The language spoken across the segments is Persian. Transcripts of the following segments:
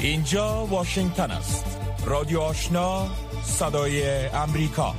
اینجا واشنگتن است. رادیو آشنا، صدای امریکا.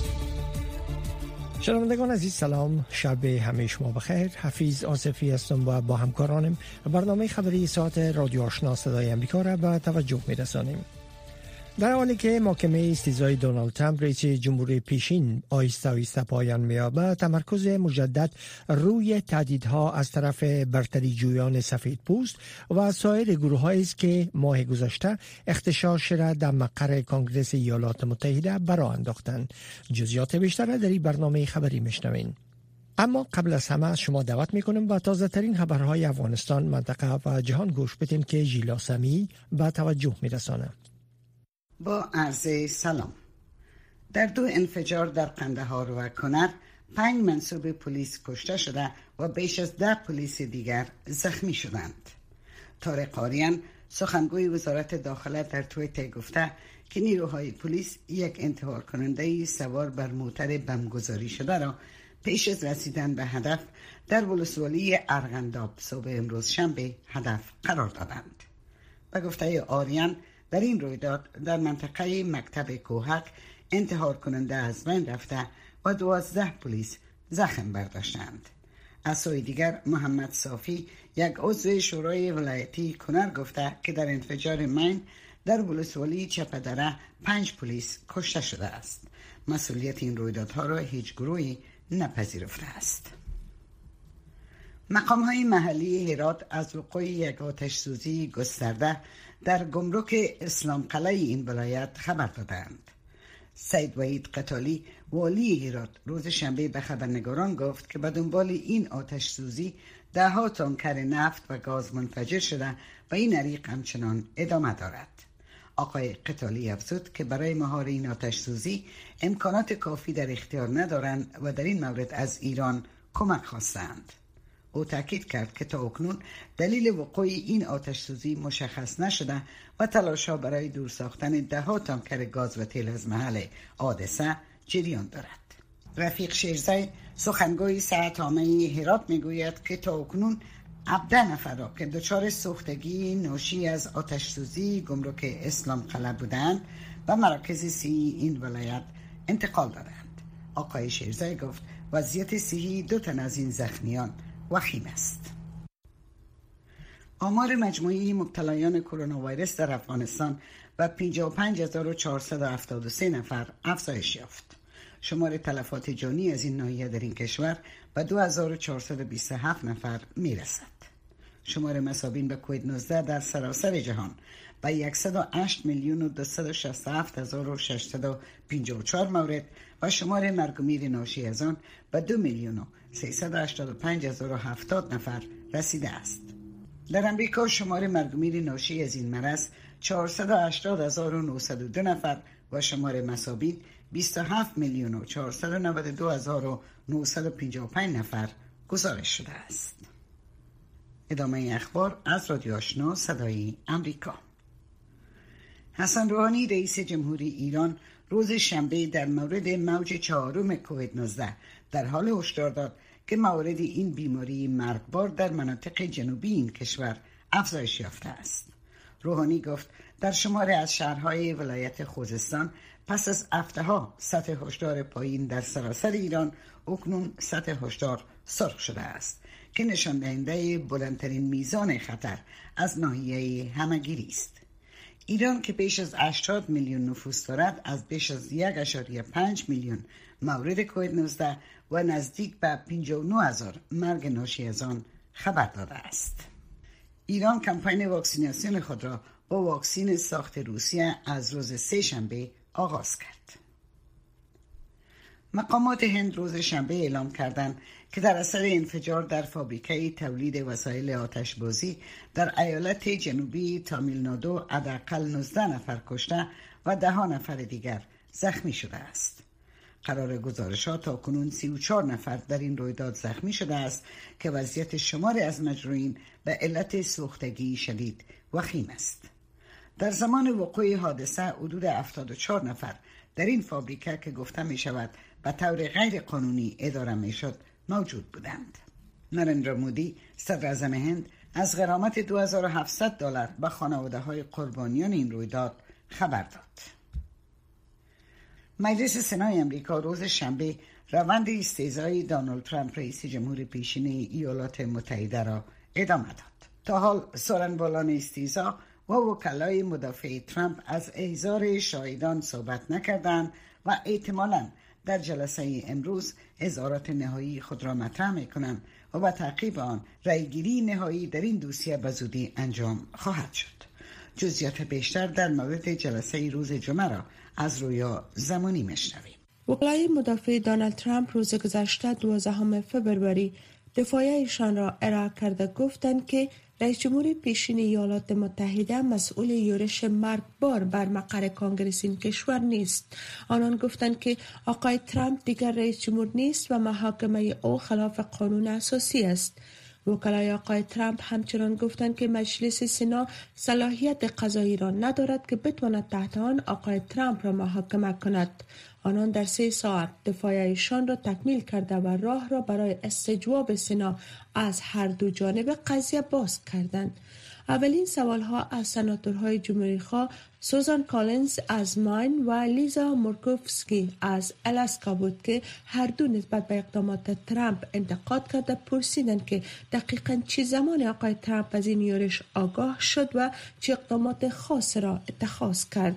شنوندگان عزیز سلام، شب همه شما بخیر. حفیظ آصفی هستم و با همکارانم برنامه خبری ساعت رادیو آشنا صدای امریکا را به توجه می‌رسانیم. در حالی که محکمه استیضاح دونالد ترامپ رئیس جمهوری پیشین آهسته پایان می‌یابد، تمرکز مجدد روی تهدیدها از طرف برتری جویان سفیدپوست و سایر گروه‌هایی است که ماه گذشته اغتشاش را در مقر کنگره ایالات متحده برآ انداختند. جزئیات بیشتر را در این برنامه خبری میشنوین. اما قبل از همه شما دعوت میکنم با تازه ترین خبرهای افغانستان، منطقه و جهان گوش بدین که ژیلا سمی به توجه میرسانه. با عرض سلام. در 2 انفجار در قندهار و کنر 5 منصوب پلیس کشته شده و بیش از 10 پلیس دیگر زخمی شدند. طارق آریان سخنگوی وزارت داخله در توییتر گفته که نیروهای پلیس یک انتحار کننده سوار بر موتر بمبگذاری شده را پیش از رسیدن به هدف در ولسوالی ارغنداب صبح امروز شنبه هدف قرار دادند. و گفته آریان در این رویداد در منطقه مکتب کوهک انتحار کننده از بین رفته و 12 پلیس زخم برداشتند. از سوی دیگر محمد صافی یک عضو شورای ولایتی کنر گفته که در انفجار مین در ولسوالی چپدره 5 پلیس کشته شده است. مسئولیت این رویدادها را هیچ گروهی نپذیرفته است. مقام‌های محلی هرات از وقوع یک آتش سوزی گسترده در گمرک اسلام قلعه این ولایت خبر دادند. سید وحید قتالی والی هرات روز شنبه به خبرنگاران گفت که به دنبال این آتش سوزی 10 تانکر نفت و گاز منفجر شده و این حریق همچنان ادامه دارد. آقای قتالی افزود که برای مهار این آتش سوزی امکانات کافی در اختیار ندارند و در این مورد از ایران کمک خواستند. او تاکید کرد که تا اکنون دلیل وقوع این آتش سوزی مشخص نشده و تلاش‌ها برای دور ساختن 10 تانکر گاز و تیل از محل حادثه جریان دارد. رفیق شیرزی سخنگوی ساعت عامه هرات میگوید که تا اکنون 17 نفر را که دچار سوختگی ناشی از آتش سوزی گمرک اسلام قلعه بودند و مراکز صحی این ولایت انتقال دادند. آقای شیرزی گفت وضعیت صحی 2 تن از این زخمیان وخیم است. آمار مجموعی مبتلایان کرونا ویروس در افغانستان و 55473 نفر افزایش یافت. شمار تلفات جانی از این ناحیه در این کشور به 2427 نفر میرسد. شمار مصابین به کووید 19 در سراسر جهان به 108,267,654 مورد و شمار مرگ و میر ناشی از آن به 2,385,070 نفر رسیده است. در امریکا شمار مرگ و میر ناشی از این مرض 480,902 نفر و شمار مصابین 27,492,955 نفر گزارش شده است. ادامه اخبار از رادیو آشنا صدای امریکا. حسن روحانی رئیس جمهوری ایران روز شنبه در مورد موج 4 کووید 19 در حال هشدار داد که موارد این بیماری مرگبار در مناطق جنوبی این کشور افزایش یافته است. روحانی گفت در شماری از شهرهای ولایت خوزستان پس از هفته‌ها سطح هشدار پایین در سراسر ایران اکنون سطح هشدار سرخ شده است که نشان دهنده بلندترین میزان خطر از ناحیه همه‌گیری است. ایران که بیش از 80 میلیون نفوس دارد از بیش از 1.5 میلیون مورد کووید 19 و نزدیک به 59,000 مرگ ناشی از آن خبر داده است. ایران کمپین واکسیناسیون خود را با واکسین ساخت روسیه از روز 3 شنبه آغاز کرد. مقامات هند روز شنبه اعلام کردند که در اثر انفجار در فابریکه تولید وسایل آتشبازی در ایالت جنوبی تامیلنادو حداقل 19 نفر کشته و 10 نفر دیگر زخمی شده است. قرار گزارشات تاکنون 34 نفر در این رویداد زخمی شده است که وضعیت شماری از مجروحین به علت سوختگی شدید وخیم است. در زمان وقوع حادثه حدود 74 نفر در این فابریکه که گفته می شود به طور غیر قانونی اداره می شد موجود بودند. نریندرا مودی صدر اعظم هند از غرامت $2700 به خانواده‌های قربانیان این رویداد خبر داد. مجلس سنای امریکا روز شنبه روند استیضای دونالد ترامپ رئیس جمهور پیشین ایالات متحده را ادامه داد. تا حال سخنرانان استیضا و وکلای مدافع ترامپ از احضار شاهدان صحبت نکردند و احتمالاً در جلسه امروز اظهارات نهایی خود را مطرح می‌کنند و با تعقیب آن رأیگیری نهایی در این دوسیه به زودی انجام خواهد شد. جزئیات بیشتر در مورد جلسه روز جمعه را از رویا زمانی میشنویم. وکلای مدافع دونالد ترامپ روز گذشته 12 فوریه دفاعیشان را ارائه کرده گفتند که رئیس جمهور پیشین ایالات متحده مسئول یورش مرگبار بر مقر کانگرس این کشور نیست. آنان گفتند که آقای ترامپ دیگر رئیس جمهور نیست و محاکمه او خلاف قانون اساسی است. وکلای آقای ترامپ همچنان گفتند که مجلس سنا صلاحیت قضایی را ندارد که بتواند تحت آن آقای ترامپ را محاکمه کند. آنان در 3 ساعت دفاعیشان را تکمیل کرده و راه را برای استجواب سنا از هر دو جانب قضیه باز کردند. اولین سوالها از سناتورهای جمهوری‌خواه سوزان کالینز از ماین و لیزا مورکوفسکی از الاسکا بود که هر دو نسبت به اقدامات ترامپ انتقاد کرده پرسیدند که دقیقاً چه زمان آقای ترامپ از این یورش آگاه شد و چه اقدامات خاص را اتخاذ کرد.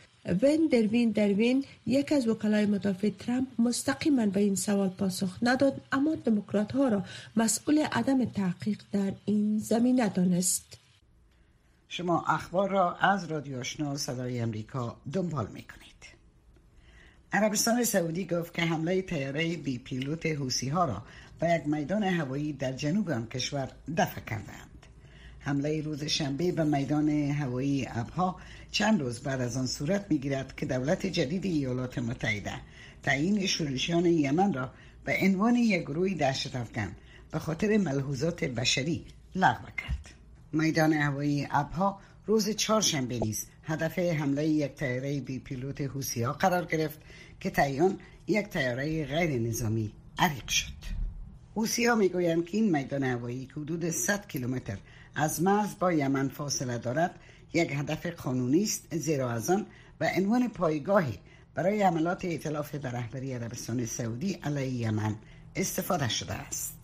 وین دروین یک از وکلای مدافع ترامپ مستقیما به این سوال پاسخ نداد، اما دموکرات ها را مسئول عدم تحقیق در این زمینه دانست. شما اخبار را از رادیو آشنا صدای امریکا دنبال میکنید. عربستان سعودی گفت که حمله طیاره بی پیلوت حوثی ها را به یک میدان هوایی در جنوب آن کشور دفع کردند. حمله روز شنبه به میدان هوایی ابها چند روز بعد از آن صورت میگیرد که دولت جدید ایالات متحده تعیین شورشیان یمن را به عنوان یک گروه دهشت‌افکن به خاطر ملحوظات بشری لغو کرد. میدان هوایی ابها روز چهارشنبه نیز هدف حمله یک طیاره بی پیلوت حوثی‌ها قرار گرفت که طی یک طیاره غیر نظامی غرق شد. حوثی‌ها میگویند که این میدان هوایی که حدود 100 کیلومتر از مرز با یمن فاصله دارد یک هدف قانونی است، زیرا از آن به عنوان پایگاهی برای حملات ائتلاف به رهبری عربستان سعودی علیه یمن استفاده شده است.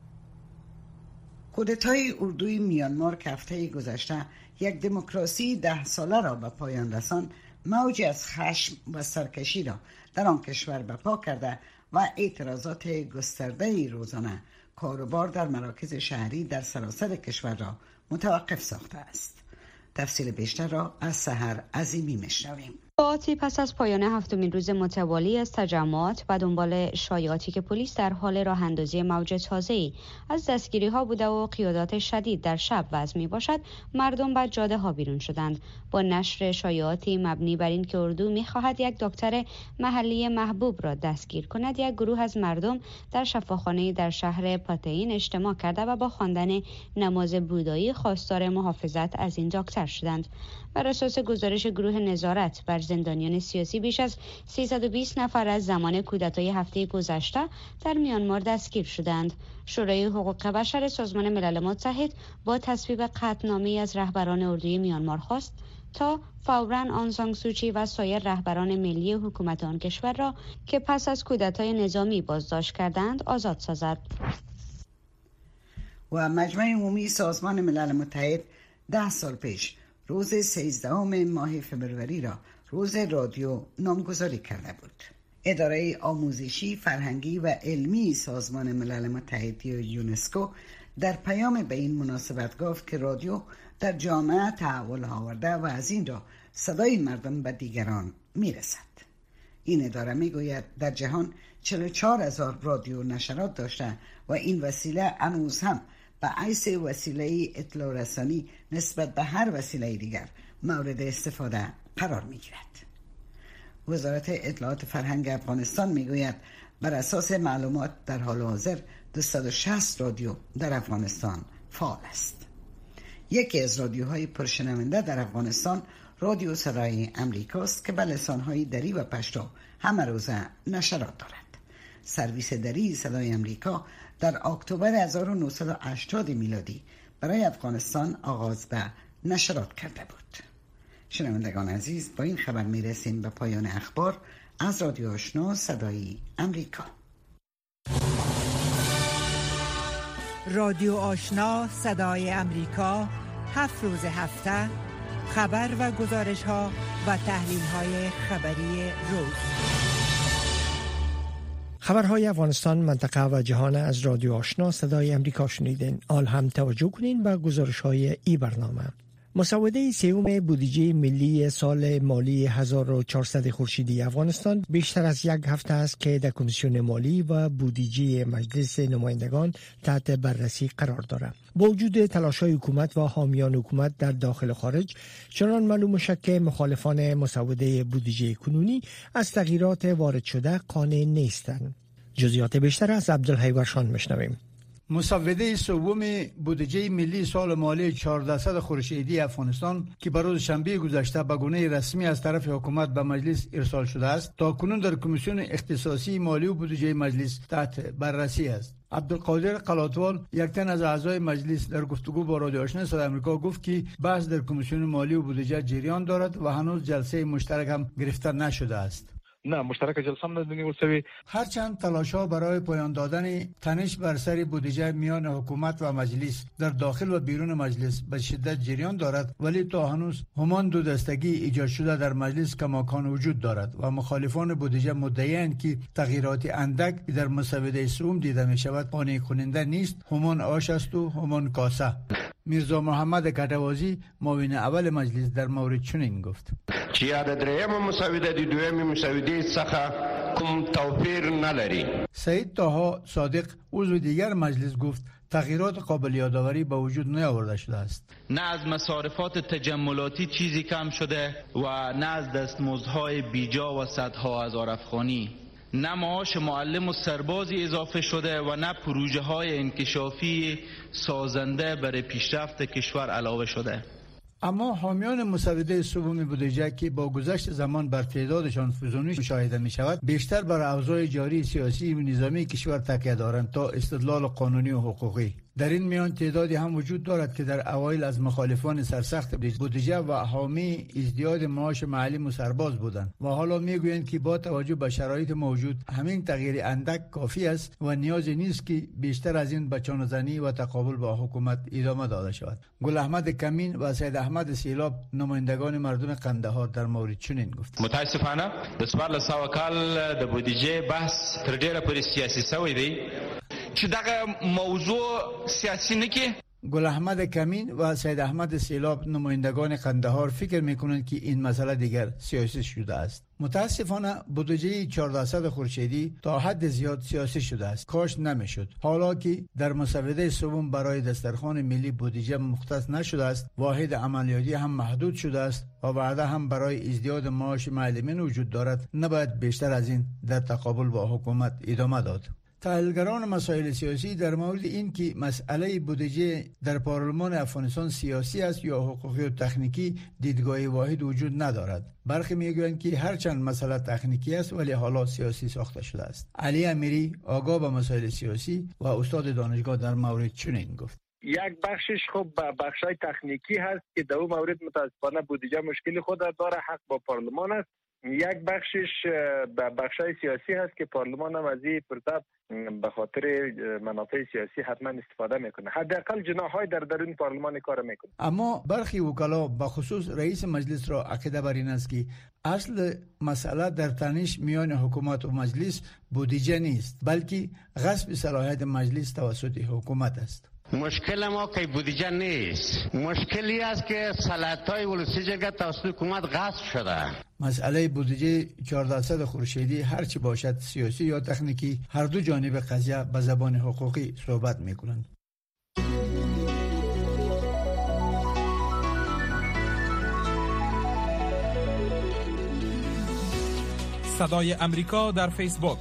کودتای اردوی میانمار که هفته گذشته یک دموکراسی 10 ساله را به پایان رساند، موجی از خشم و سرکشی را در آن کشور برپا کرده و اعتراضات گسترده روزانه کاروبار در مراکز شهری در سراسر کشور را متوقف ساخته است. تفصیل بیشتر را از سحر عظیمی میشنویم. ساعتی پس از پایان هفتمین روز متوالی از تجمعات و دنبال شایعاتی که پلیس در حال راه اندازی موج تازه‌ای از دستگیری ها بوده و قیادات شدید در شب وضع می باشد، مردم بر جاده ها بیرون شدند با نشر شایعاتی مبنی بر این که اردو می خواهد یک دکتر محلی محبوب را دستگیر کند. یک گروه از مردم در شفاخانه‌ای در شهر پاتین اجتماع کرده و با خواندن نماز بودایی خواستار محافظت از این دکتر شدند. بر اساس گزارش گروه نظارت بر زندانیان سیاسی، بیش از 320 نفر از زمان کودتای هفته گذشته در میانمار دستگیر شدند. شورای حقوق بشر سازمان ملل متحد با تصویب قطعنامه‌ای از رهبران اردوی میانمار خواست تا فوراً آن سان سوچی و سایر رهبران ملی حکومت آن کشور را که پس از کودتای نظامی بازداشت کردند آزاد سازد. و مجمع عمومی سازمان ملل متحد 10 سال پیش روز 13 ماه فوریه را روز رادیو نامگذاری کرده بود. اداره آموزشی، فرهنگی و علمی سازمان ملل متحد یونسکو در پیام به این مناسبت گفت که رادیو در جامعه تحول آورده و از این را صدای مردم به دیگران میرسد. این اداره میگوید در جهان 44,000 رادیو نشرات داشته و این وسیله هنوز هم به حیث وسیله اطلاع رسانی نسبت به هر وسیله دیگر مورد استفاده قرار میگیرد. وزارت اطلاعات فرهنگ افغانستان میگوید بر اساس معلومات در حال حاضر 260 رادیو در افغانستان فعال است. یکی از رادیوهای پرشنونده در افغانستان رادیو صدای امریکاست که به لسانهای دری و پشتو همه روزه نشرات دارد. سرویس دری صدای امریکا در اکتبر 1980 میلادی برای افغانستان آغاز به نشرات کرده بود. شنوندگان عزیز، با این خبر میرسیم به پایان اخبار از رادیو آشنا صدای امریکا. رادیو آشنا صدای امریکا 7 روز هفته خبر و گزارش ها و تحلیل های خبری روز. خبرهای افغانستان، منطقه و جهان از رادیو آشنا صدای امریکا شنیدین. آل هم توجه کنین به گزارش های ای برنامه. مسوده سوم بودجه ملی سال مالی 1400 خورشیدی افغانستان بیشتر از یک هفته است که در کمیسیون مالی و بودجه مجلس نمایندگان تحت بررسی قرار دارد. با وجود تلاش‌های حکومت و حامیان حکومت در داخل و خارج، چنان معلوم شد که مخالفان مسوده بودجه کنونی از تغییرات وارد شده قانع نیستند. جزئیات بیشتر از عبدالحی ورشان میشنویم. مسوده سوم بودجه ملی سال مالی 1400 خورشیدی افغانستان که بر روز شنبه گذشته به گونه رسمی از طرف حکومت به مجلس ارسال شده است، تاکنون در کمیسیون اختصاصی مالی و بودجه مجلس تحت بررسی است. عبدالقادر قلاتوال، یک تن از اعضای مجلس، در گفتگو با رادیو آشنا صدای آمریکا گفت که بحث در کمیسیون مالی و بودجه جریان دارد و هنوز جلسه مشترک هم گرفته نشده است. نه، مشترک جلسه هم ندونیم سوی. هرچند تلاش‌ها برای پایان دادن تنش بر سر بودجه میان حکومت و مجلس در داخل و بیرون مجلس به شدت جریان دارد، ولی تا هنوز همان دو دستگی ایجاد شده در مجلس کماکان وجود دارد و مخالفان بودجه مدعی‌اند که تغییرات اندک در مسوده سوم دیده می شود قانع کننده نیست، همان آش است و همان کاسه. میرزا محمد کټوازی، معاون اول مجلس، در مورد چنین گفت: چې د دریم مسوده د دویم مسوده څخه کوم توپیر نلري. سید طاها صادق، عضو دیگر مجلس، گفت تغییرات قابل یادآوری به وجود نیاورده شده است. نه از مصارفات تجملاتی چیزی کم شده و نه از دستمزدهای بیجا و صدها هزار افغانی، نه معاش معلم و سربازی اضافه شده و نه پروژه های انکشافی سازنده برای پیشرفت کشور علاوه شده. اما حامیان مسوده سوم بودجه که با گذشت زمان بر تعدادشان فزونی مشاهده می شود، بیشتر بر اوضاع جاری سیاسی و نظامی کشور تکیه دارند تا استدلال قانونی و حقوقی. در این میان تعدادی هم وجود دارد که در اوایل از مخالفان سرسخت بودجه و حامی ازدیاد معاش معلم و سرباز بودند و حالا میگویند که با توجه به شرایط موجود همین تغییر اندک کافی است و نیازی نیست که بیشتر از این به چانه‌زنی و تقابل با حکومت ادامه داده شود. گل احمد کمین و سید احمد سیلاب، نمایندگان مردم قندهار، در مورد چنین گفت: متاسفانه د 1400 کال د بودجه بحث تر ډیره پورې سیاسي شوی دی چې دغه موضوع سیاسی نکه. گل احمد کمین و سید احمد سیلاب، نمایندگان قندهار، فکر میکنند که این مسئله دیگر سیاسی شده است. متاسفانه بودجه 1400 خورشیدی تا حد زیاد سیاسی شده است. کاش نمیشد. حالا که در مسوده سوم برای دسترخوان ملی بودجه مختص نشده است، واحد عملیاتی هم محدود شده است و وعده هم برای ازدیاد معاش معلمین وجود دارد، نباید بیشتر از این در تقابل با حکومت ادامه داد. تحلیلگران مسائل سیاسی در مورد این که مسئله بودجه در پارلمان افغانستان سیاسی است یا حقوقی و تکنیکی دیدگاه واحد وجود ندارد. برخی میگویند که هرچند مسئله تکنیکی است ولی حالا سیاسی ساخته شده است. علی امیری، آگاه به مسائل سیاسی و استاد دانشگاه، در مورد چنین گفت: یک بخشش خب بخشای تکنیکی هست که در اون مورد متاسفانه بودجه مشکل خود داره، حق با پارلمان است. یک بخشش بخشای سیاسی هست که پارلمان هم از این فرصت به خاطر منافع سیاسی حتما استفاده میکنه. حداقل جناح‌های در درون پارلمان کار میکنه. اما برخی وکلا، به خصوص رئیس مجلس، را عقیده بر این است که اصل مسئله در تنش میان حکومت و مجلس بودجه نیست، بلکه غصب صلاحیت مجلس توسط حکومت است. مشکل ما که بودجه نیست، مشکلی است که صلاحیت‌های ولسی جرگه توسط حکومت غصب شده. مسئله بودجه 1400 خورشیدی هرچی باشد، سیاسی یا تکنیکی، هر دو جانب قضیه به زبان حقوقی صحبت میکنند. صدای امریکا در فیسبوک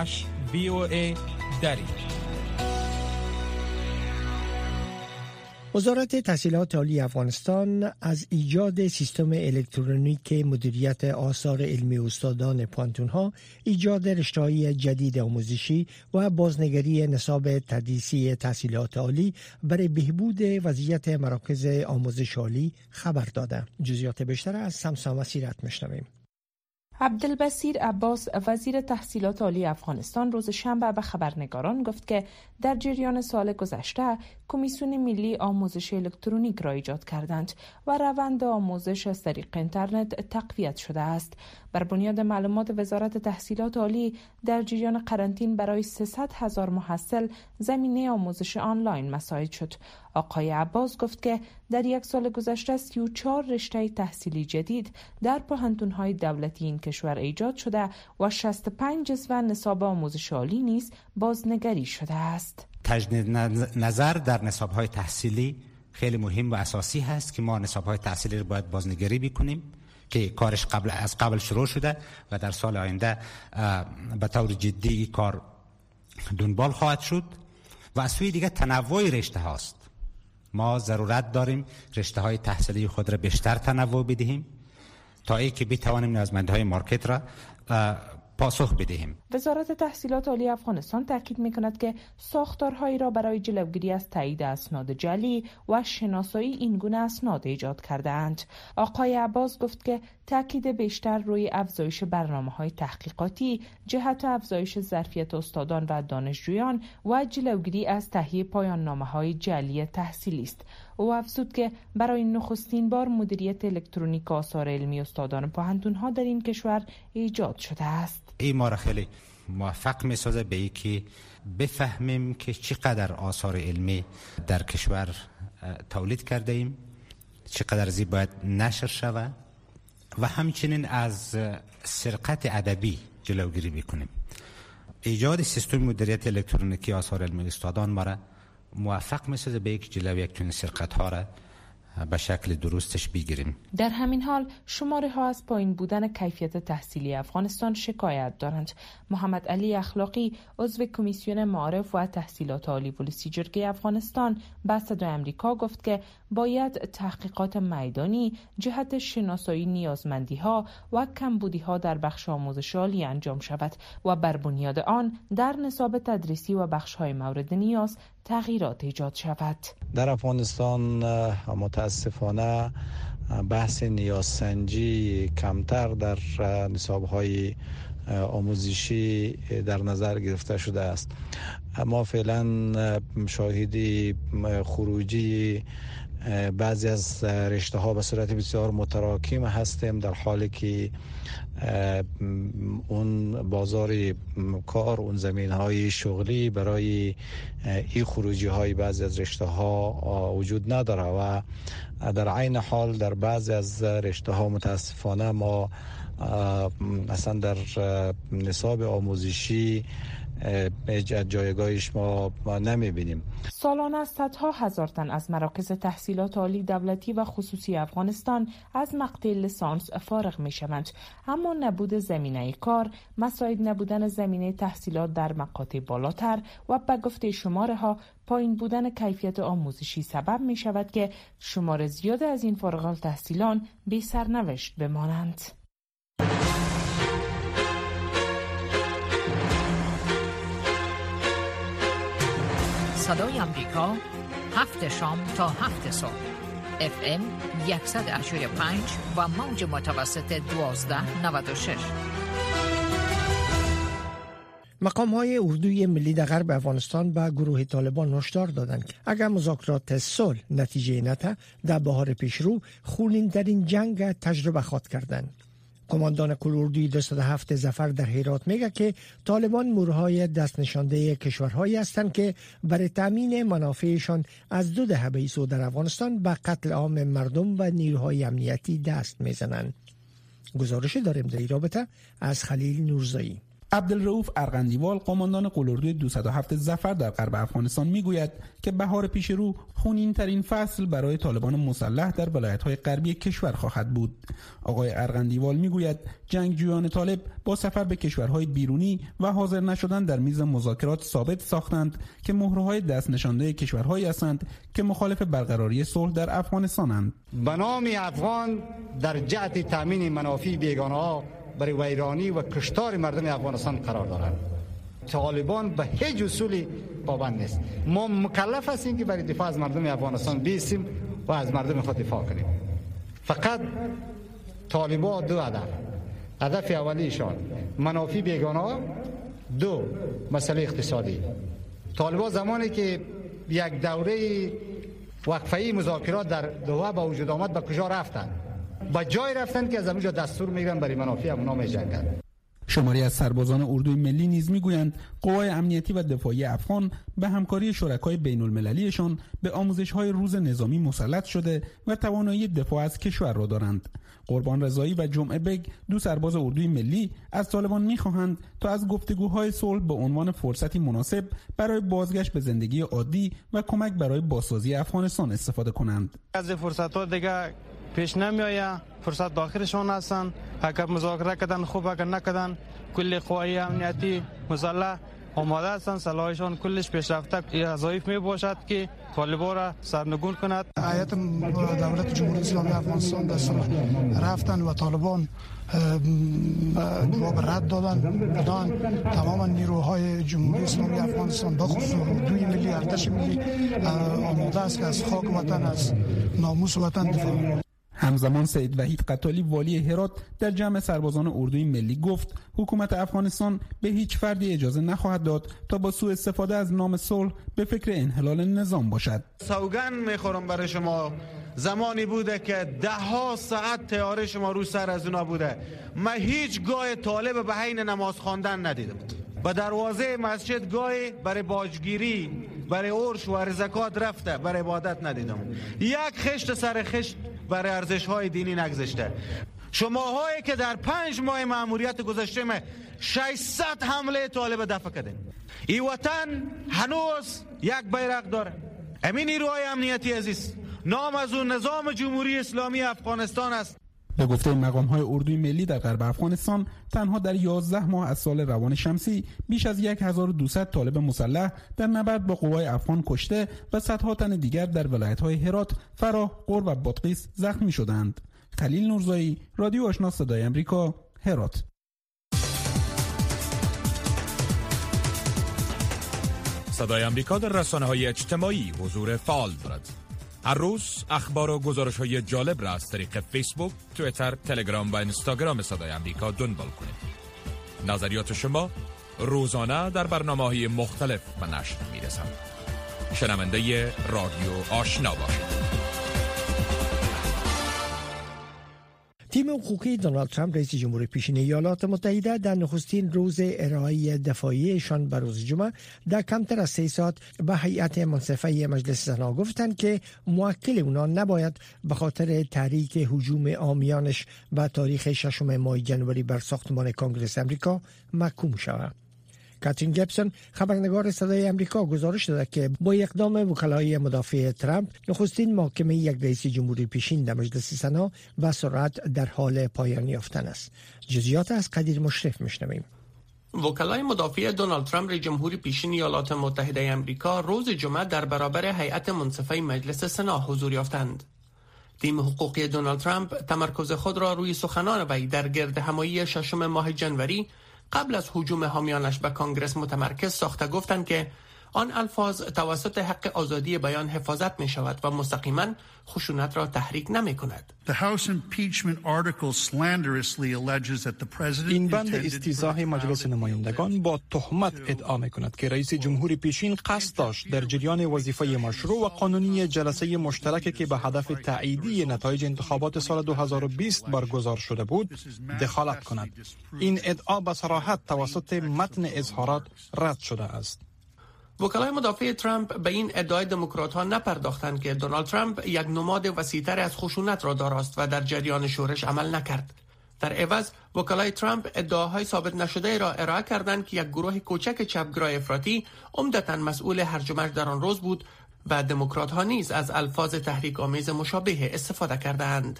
facebook.com/VOA دری. وزارت تحصیلات عالی افغانستان از ایجاد سیستم الکترونیک مدیریت آثار علمی استادان پانتون‌ها، ایجاد رشته‌های جدید آموزشی و بازنگری نصاب تدریسی تحصیلات عالی برای بهبود وضعیت مراکز آموزش عالی خبر داده. جزئیات بیشتر از سمسا مسیرت میشنویم. عبدالبصیر عباس وزیر تحصیلات عالی افغانستان روز شنبه به خبرنگاران گفت که در جریان سال گذشته کمیسیون ملی آموزش الکترونیک را ایجاد کردند و روند آموزش از طریق اینترنت تقویت شده است. بر بنیاد معلومات وزارت تحصیلات عالی در جریان قرنطین برای 300,000 محصل زمینه آموزش آنلاین مساعد شد. آقای عباس گفت که در یک سال گذشته 34 رشته تحصیلی جدید در پوهنتون‌های دولتی این کشور ایجاد شده و 65 جزو نصاب آموزش عالی نیز بازنگری شده است. تجدید نظر در نصاب‌های تحصیلی خیلی مهم و اساسی هست که ما نصاب‌های تحصیلی رو باید بازنگری بکنیم که کارش قبل شروع شده و در سال آینده به طور جدی کار دنبال خواهد شد و از سوی دیگه تنوع رشته هاست. ما ضرورت داریم رشته های تحصیلی خود را بیشتر تنوع بدهیم تا ای که بتوانیم نیازمندهای مارکت را پاسخ بدهیم. وزارت تحصیلات عالی افغانستان تاکید می‌کند که ساختارهایی را برای جلوگیری از تایید اسناد جعلی و شناسایی این گونه اسناد ایجاد کرده‌اند. آقای عباس گفت که تاکید بیشتر روی افزایش برنامه‌های تحقیقاتی جهت افزایش ظرفیت استادان و دانشجویان و جلوگیری از تهیه پایان‌نامه‌های جعلی تحصیلی است. او افزود که برای نخستین بار مدیریت الکترونیک آثار علمی استادان پوهنتون‌ها در این کشور ایجاد شده است. این ما را خیلی موفق می‌سازه به اینکه بفهمیم که چقدر آثار علمی در کشور تولید کرده ایم، چقدر زی باید نشر شود و همچنین از سرقت ادبی جلوگیری بکنیم. ایجاد سیستم مدیریت الکترونیکی آثار علمی استادان ما را موفق می‌سازه به اینکه جلوی یک چنین سرقت‌ها را به شکل درستش بگیریم. در همین حال شماره ها از پایین بودن کیفیت تحصیلی افغانستان شکایت دارند. محمد علی اخلاقی عضو کمیسیون معارف و تحصیلات عالی پلیسی جرگه افغانستان به صدای آمریکا گفت که باید تحقیقات میدانی جهت شناسایی نیازمندی ها و کمبودی ها در بخش آموزش عالی انجام شود و بر بنیاد آن در نصاب تدریسی و بخش های مورد نیاز تغییرات ایجاد شود. در افغانستان متاسفانه بحث نیازسنجی کمتر در نصاب‌های آموزشی در نظر گرفته شده است. ما فعلا شاهدی خروجی بعضی از رشته ها به صورت بسیار متراکم هستیم، در حالی که اون بازار کار، اون زمین های شغلی برای این خروجی های بعضی از رشته ها وجود نداره و در عین حال در بعضی از رشته ها متاسفانه ما اصلا در نصاب آموزشی جایگاهش ما نمیبینیم. سالانه صدها هزار تن از مراکز تحصیلات عالی دولتی و خصوصی افغانستان از مقطع لیسانس فارغ میشوند، اما نبود زمینه کار، مساعد نبودن زمینه تحصیلات در مقاطع بالاتر و به گفته شماره ها پایین بودن کیفیت آموزشی سبب می شود که شمار زیاد از این فارغ التحصیلان بی سرنوشت بمانند. صدای آمریکا 7 شام تا 7 صبح FM 100.5 و موج متوسط 1296. مقام‌های اردوی ملی در غرب افغانستان به گروه طالبان هشدار دادند که اگر مذاکرات صلح نتیجه نده در بهار پیشرو خونین‌ترین جنگ تجربه خواهد کردند. کماندان کل اردوی 207 ظفر در هرات میگه که طالبان مورهای دست نشانده کشورهایی هستند که برای تامین منافعشان از 2 دهه به سو در افغانستان به قتل عام مردم و نیروهای امنیتی دست میزنند. گزارش داریم در این رابطه از خلیل نورزایی. عبدالرؤوف ارغندیوال قماندان قلاردوی 207 ظفر در غرب افغانستان میگوید که بهار پیش رو خونین‌ترین فصل برای طالبان مسلح در ولایت‌های غربی کشور خواهد بود. آقای ارغندیوال میگوید جنگجویان طالب با سفر به کشورهای بیرونی و حاضر نشدن در میز مذاکرات ثابت ساختند که مهره‌های دست نشانده کشورهایی هستند که مخالف برقراری صلح در افغانستانند. به نام افغان در جهت تامین منافع بیگانه‌ها برای ویرانی و کشتار مردم افغانستان قرار دارند. طالبان به هیچ اصولی پابند نیست. ما مکلف هستیم که برای دفاع از مردم افغانستان بیستیم و از مردم خود دفاع کنیم. فقط طالبان دو هدف اولیشان منافع بیگانه، دو مسئله اقتصادی. طالبان زمانی که یک دوره وقفه‌ای مذاکرات در دوحه با وجود آمد به کجا رفتند؟ با جای رفتن که از اونجا دستور میگیرن برای منافع اونا میجنگن. شماری از سربازان اردوی ملی نیز میگویند قوای امنیتی و دفاعی افغان به همکاری شرکای بین المللیشان به آموزش‌های روز نظامی مسلط شده و توانایی دفاع از کشور را دارند. قربان رضایی و جمعه بگ، دو سرباز اردوی ملی، از طالبان می‌خواهند تا از گفتگوهای صلح به عنوان فرصتی مناسب برای بازگشت به زندگی عادی و کمک برای بازسازی افغانستان استفاده کنند. از فرصت‌ها دیگه پیش نمیآید، فرصت داخلشان هستند. اگر مذاکره کردن خوب، اگر نکردن کل قوای امنیتی مسلح آماده هستند، سلاحشان کلش پیشرفته ضعیف می باشد که طالبان را سرنگون کند. هیئت دولت جمهوری اسلامی افغانستان در صلح رفتن و طالبان جواب رد دادن. تمام نیروهای جمهوری اسلامی افغانستان بخصوص اردوی ملی، ارتش ملی آماده است که از خاک وطن، از ناموس وطن دفاع کنند. همزمان سید وحید قتالی والی هرات در جمع سربازان اردوی ملی گفت حکومت افغانستان به هیچ فردی اجازه نخواهد داد تا با سوء استفاده از نام صلح به فکر انحلال نظام باشد. سوگند میخورم برای شما، زمانی بوده که 10 ساعت طیاره شما رو سر از اونا بوده. من هیچ گاه طالب به حین نماز خواندن ندیدم. به دروازه مسجد گاهی برای باجگیری، برای عرش و زکات رفته، برای عبادت ندیدم. یک خشت سر خشت برای ارزش‌های دینی نگذاشته. شماهایی که در 5 ماه مأموریت گذشته 600 حمله طالب دفع کردین. این وطن هنوز یک بیرق داره. همین نیروهای امنیتی عزیز، نام از اون نظام جمهوری اسلامی افغانستان است. به گفته مقام‌های اردوی ملی در غرب افغانستان، تنها در 11 ماه از سال روان شمسی بیش از 1200 طالب مسلح در نبرد با قوای افغان کشته و صدها تن دیگر در ولایت‌های هرات، فراه، غور و بادغیس زخمی شدند. خلیل نورزایی، رادیو آشنا صدای آمریکا، هرات. صدای آمریکا در رسانه‌های اجتماعی حضور فعال دارد. هر روز اخبار و گزارش‌های جالب را از طریق فیسبوک، توییتر، تلگرام و اینستاگرام صدای آمریکا دنبال کنید. نظریات شما روزانه در برنامه‌های مختلف به نشر می‌رسند. شنونده رادیو آشنا باشید. تیم حقوقی دونالد ترامپ رئیس جمهور پیشین ایالات متحده در نخستین روز ارائه دفاعیشان به روز جمعه در کمتر از 3 ساعت به هیئت منصفه مجلس سنا گفتند که موکل اونا نباید به خاطر تحریک هجوم عامیانش به تاریخ 6 ماه جنوری بر ساختمان کنگره امریکا محکوم شود. کاترین گیبسون خبرنگار صدای آمریکا گزارش داده که با اقدام وکلای مدافع ترامپ نخستین محاکمه یک رئیس جمهوری پیشین در مجلس سنا به سرعت در حال پایان یافتن است. جزئیات از قدیر مشرف میشنویم. وکلای مدافع دونالد ترامپ رئیس جمهور پیشین ایالات متحده آمریکا روز جمعه در برابر هیئت منصفه مجلس سنا حضور یافتند. تیم حقوقی دونالد ترامپ تمرکز خود را روی سخنان وی در گردهمایی 6 ماه جنوری قبل از هجوم حامیانش به کانگرس متمرکز ساخته گفتند که آن الفاظ توسط حق آزادی بیان حفاظت می شود و مستقیما خشونت را تحریک نمی کند. این بند استیضاح مجلس نمایندگان با تهمت ادعا می کند که رئیس جمهور پیشین قصد داشت در جریان وظیفه مشروع و قانونی جلسه مشترک که به هدف تاییدی نتایج انتخابات سال 2020 برگزار شده بود دخالت کند. این ادعا به صراحت توسط متن اظهارات رد شده است. وکلای مدافع ترامپ به این ادعای دموکرات‌ها نپرداختند که دونالد ترامپ یک نماد وسیع‌تر از خشونت را داراست و در جریان شورش عمل نکرد. در عوض وکلای ترامپ ادعاهای ثابت نشده را ارائه کردند که یک گروه کوچک چپگرای افراطی عمدتاً مسئول هرج و مرج در آن روز بود و دموکرات ها نیز از الفاظ تحریک آمیز مشابه استفاده کردند.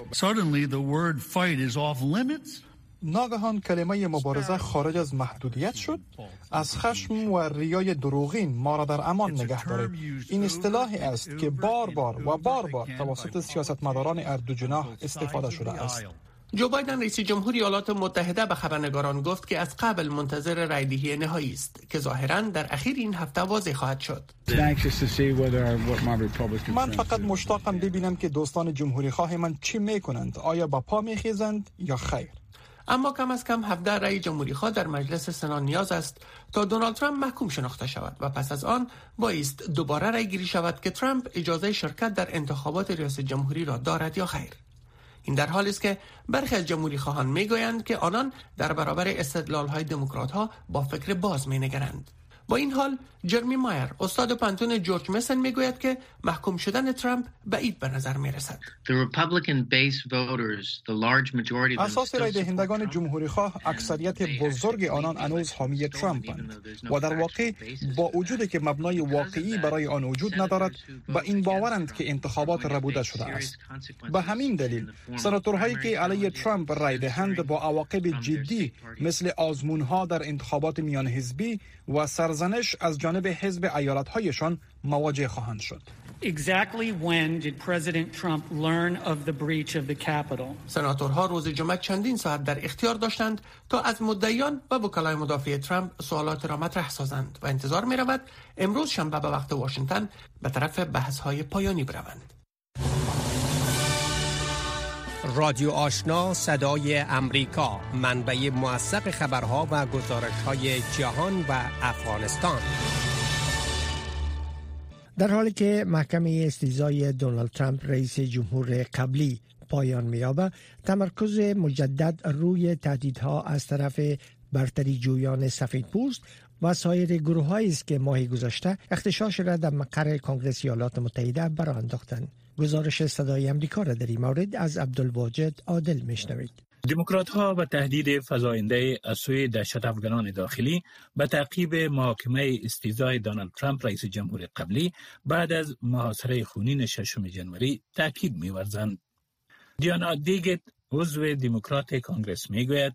ناگهان کلمه مبارزه خارج از محدودیت شد. از خشم و ریای دروغین ما را در امان نگه دارید. این اصطلاحی است که بار بار توسط سیاستمداران اردوجناح استفاده شده است. جو بایدن رئیس جمهوری ایالات متحده به خبرنگاران گفت که از قبل منتظر رایدهی نهایی است که ظاهراً در اخیر این هفته واضح خواهد شد. من فقط مشتاقم ببینم که دوستان جمهوری خواه من چی میکنند. آیا با پا میخیزند یا خیر؟ اما کم از کم 17 رأی جمهوری خواه در مجلس سنا نیاز است تا دونالد ترامپ محکوم شناخته شود و پس از آن بایست دوباره رأی گیری شود که ترامپ اجازه شرکت در انتخابات ریاست جمهوری را دارد یا خیر. این در حالی است که برخی از جمهوری خواهان میگویند که آنان در برابر استدلال‌های دموکرات‌ها با فکر باز می‌نگرند. با این حال جرمی مایر استاد پانتون جورج مسن میگوید که محکوم شدن ترامپ بعید به نظر میرسد. اساس رای دهندگان جمهوری خواه اکثریت بزرگ آنان هنوز حامی ترامپند و در واقع با وجودی که مبنای واقعی برای آن وجود ندارد به این باورند که انتخابات ربوده شده است. به همین دلیل سناتورهایی که علیه ترامپ رای دهند با عواقب جدی مثل آزمونها در انتخابات میان حزبی و سرزنش از جانب حزب ایالت‌هایشان مواجه خواهند شد. Exactly when did President Trump learn of the breach of the Capitol? سناتورها روز جمعه چندین ساعت در اختیار داشتند تا از مدعیان و وکلای مدافع ترامپ سوالات را مطرح سازند و انتظار می رود امروز شنبه به وقت واشنگتن به طرف بحث‌های پایانی بروند. رادیو آشنا صدای امریکا، منبع موثق خبرها و گزارش‌های جهان و افغانستان. در حالی که محکمه استیضای دونالد ترامپ رئیس جمهور قبلی پایان می‌یابد، تمرکز مجدد روی تهدیدها از طرف برتری جویان سفیدپوست و سایر گروه‌هایی است که ماه گذشته اغتشاش را در مقر کنگره ایالات متحده برآ انداختند. گزارش صدای امریکا را در این مورد از عبدالواجد عادل میشنوید. دموکرات‌ها و تهدید فزاینده از سوی دهشت‌افکنان داخلی به تعقیب محاکمه استیضای دونالد ترامپ رئیس جمهور قبلی بعد از محاصره خونین 6 ژانویه تاکید می‌ورزند. دیانا دیگت عضو دموکرات کانگرس میگوید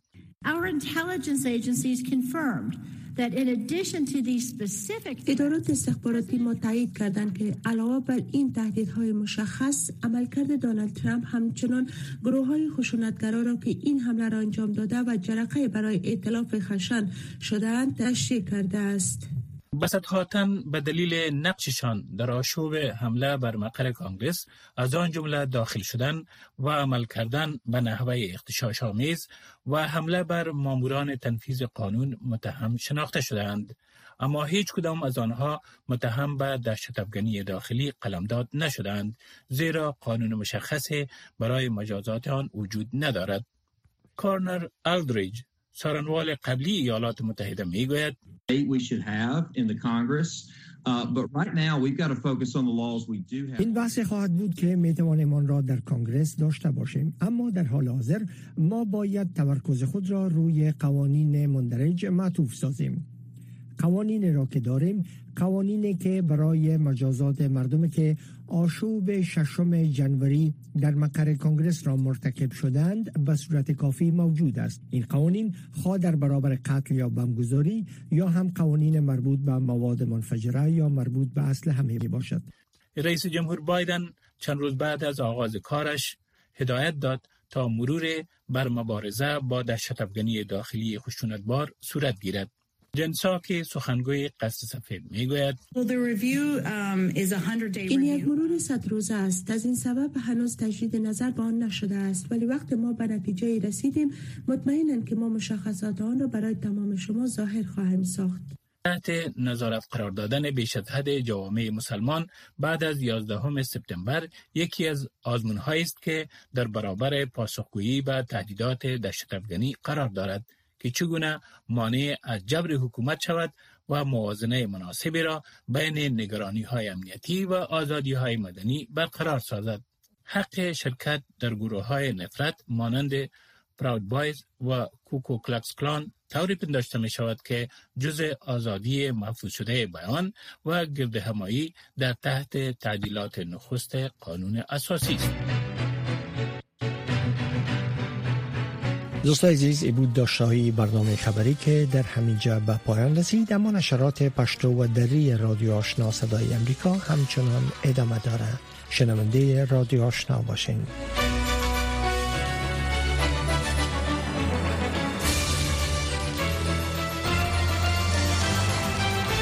ادارات استخباراتی ما تایید کردند که علاوه بر این تهدیدهای مشخص، عملکرد دونالد ترامپ همچنان گروه‌های خشونتگرا را که این حمله را انجام داده و جرقه برای ائتلاف خشن شده‌اند تشریح کرده است. بساطاً به دلیل نقششان در آشوب حمله بر مقر کانگرس، از آن جمله داخل شدن و عمل کردن به نحوه اغتشاش‌آمیز و حمله بر ماموران تنفیذ قانون متهم شناخته شدند، اما هیچ کدام از آنها متهم به دهشت‌افکنی داخلی قلمداد نشدند، زیرا قانون مشخصی برای مجازات آن وجود ندارد. کارنر الدریج، سخنگوی قبلی ایالات متحده میگوید این بحث خواهد بود که میتوانیم آن را در کانگرس داشته باشیم، اما در حال حاضر ما باید تمرکز خود را روی قوانین مندرج معطوف سازیم. قوانین را که داریم، قوانینی که برای مجازات مردمی که آشوب 6 ژانویه در مقر کنگره را مرتکب شدند به صورت کافی موجود است. این قوانین خواه در برابر قتل یا بمبگذاری یا هم قوانین مربوط به مواد منفجره یا مربوط به اسلحه می باشد. رئیس جمهور بایدن چند روز بعد از آغاز کارش هدایت داد تا مرور بر مبارزه با دهشت‌افکنی داخلی خشونتبار صورت گیرد. جن ساکی، سخنگوی قصد سفید، میگوید این یک مرور 100 روزه است. از این سبب هنوز تجدید نظر به آن نشده است، ولی وقتی ما به نتیجه رسیدیم مطمئنم که ما مشخصات آن را برای تمام شما ظاهر خواهیم ساخت. تحت نظارت قرار دادن بیش از حد جوامع مسلمان بعد از 11 سپتامبر یکی از آزمون‌هایی است که در برابر پاسخگویی به تهدیدات دهشت‌افکنی قرار دارد که چگونه مانع از جبر حکومت شود و موازنه مناسبی را بین نگرانی‌های امنیتی و آزادی‌های مدنی برقرار سازد. حق شرکت در گروه‌های نفرت مانند پراود بایز و کوکو کلکس کلان طوری پنداشته می شود که جزء آزادی محفوظ شده بیان و گردهمایی در تحت تعدیلات نخست قانون اساسی است. دوستان عزیز، ای بود داشته‌های برنامه خبری که در همینجا به پایان رسید، اما نشرات پشتو و دری رادیو آشنا صدای امریکا همچنان ادامه داره. شنونده رادیو آشنا باشین.